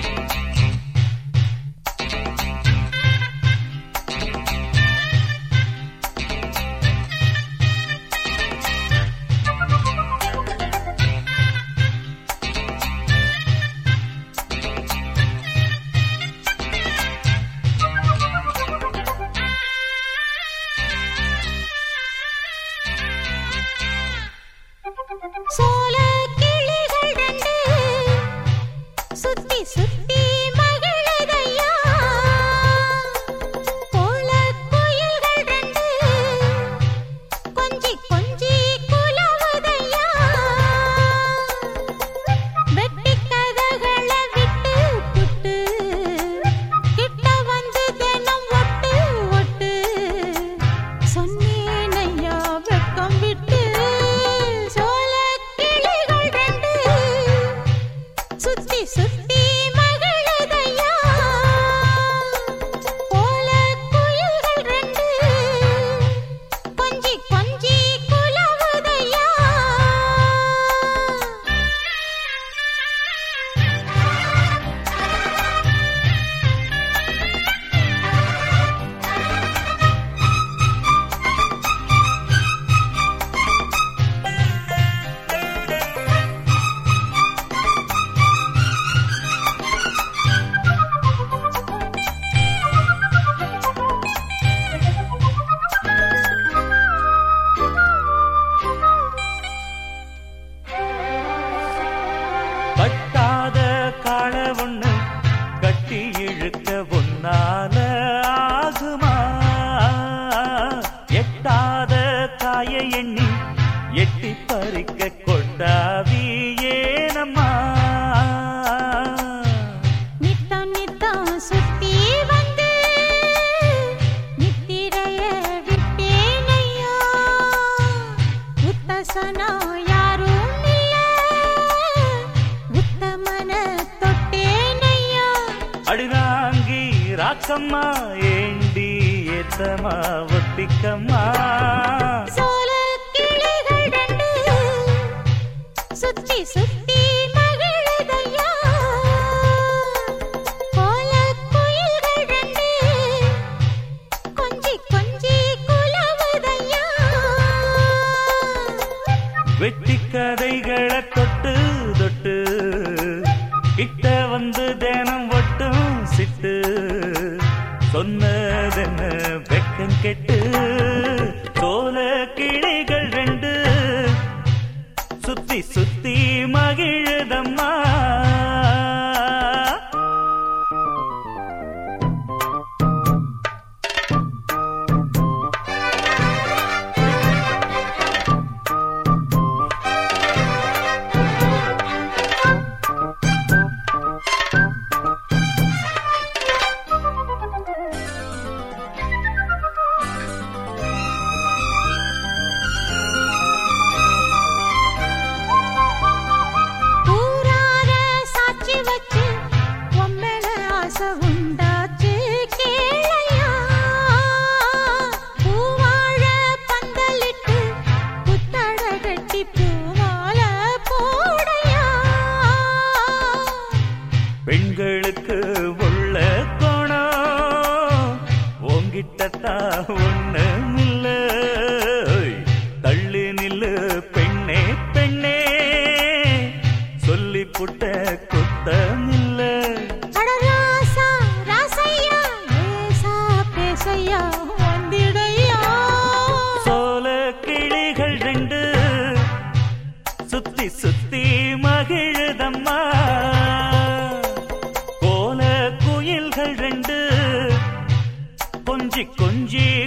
சோல கிளிகள் ரெண்டு சுத்தி சுத்தி மகிழுதையா கோல குயில்கள் ரெண்டு கொஞ்சி கொஞ்சி குலவுதையா வெட்டி கதகளை விட்டு புட்டு கிட்ட வந்து தினம் ஒட்டு ஒட்டு சொன்னேனையா வெக்கம் விட்டு சுத்தி சுத்தி மகிழுதையா கோல குயில்கள் ரெண்டு கொஞ்சி கொஞ்சி குலவுதையா கட்டாத காள ஒண்ணு கட்டி இழுக்க ஒன்னால ஆகுமா எட்டாத காய எண்ணி எட்டி பறிக்க கொண்டாவி ஏனம்மா நித்தம் நித்தம் சுத்தி வந்து நித்திரைய விட்டேனையா உத்தசனா யாரும் அடிராங்கி ராக்கம்மா ஏண்டி ஏத்தமா ஒட்டிக்கம்மா சோல கிளிகள் ரெண்டு சுத்தி சுத்தி மகிழுதையா கோல குயில்கள் ரெண்டு கொஞ்சி கொஞ்சி குலவுதையா வெட்டி கதைகளை தொட்டு தொட்டு கிட்ட வந்து தினம் ஒட்டும் சிட்டு சொன்னதென்ன வெக்கம் கெட்டு சோல கிளிகள் ரெண்டு சுத்தி சுத்தி மகிழுதம்மா உண்டாச்சு கேளையா பூவாழ பந்தலிட்டு புத்தட கட்டி பூமால போடையா பெண்களுக்கு உள்ள கோணம் உங்கிட்டத்தா ஒண்ணுமில்ல தள்ளி நில்லு பெண்ணே பெண்ணே சொல்லி புட்ட குத்தமில்ல சோல கிளிகள் ரெண்டு சுத்தி சுத்தி மகிழுதம்மா கோல குயில்கள் ரெண்டு கொஞ்சி கொஞ்சி